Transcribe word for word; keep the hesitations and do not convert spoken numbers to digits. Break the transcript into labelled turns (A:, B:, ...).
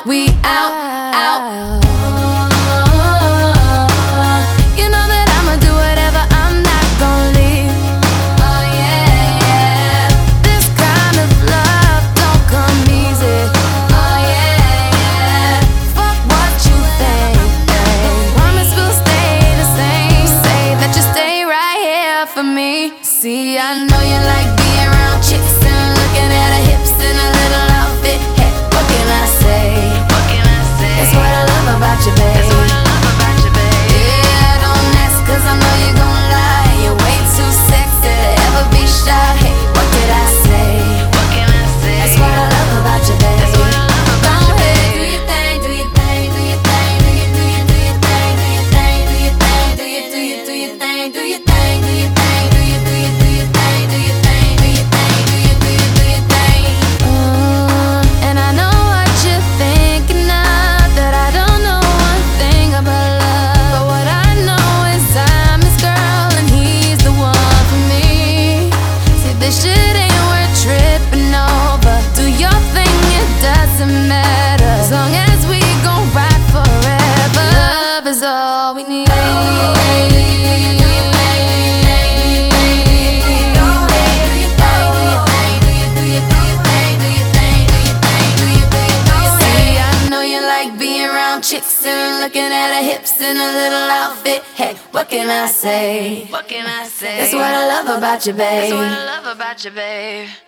A: we out, out. You know that I'ma do whatever, I'm not gon' leave. Oh yeah, yeah. This kind of love don't come easy. Oh yeah, yeah. Fuck what you think, babe. Promise we'll stay the same. Say that you stay right here for me. See, I know you like being around chicks and looking at her hips in a little outfit. Hey, what can I say? What can I say? That's what I love about you, babe. That's what I love about you, babe. Yeah, don't ask, cause I know you're gon' lie. You're way too sexy to ever be shy. Hey, what did I say? What can I say? That's what I love about you, babe. That's what I love about you, babe. Do your thing, do your thing, do your thing, do your, do your, do your thing, do your thing, do your thing, do your, do your, do your thing, do your thing, do your thing, do your, do your, do your thing, do your thing, do your thing, do your, do your, do your thing. Uh, and I know what you're thinking now, that I don't know one thing about love. But what I know is I'm his girl and he's the one for me. See, this shit ain't worth tripping over. Do your thing, it doesn't matter. As long as we gon' ride forever, love is all we need. Chicks and looking at her hips in a little outfit. Hey, what can I say? What can I say? That's what I love about you, babe. That's what I love about you, babe.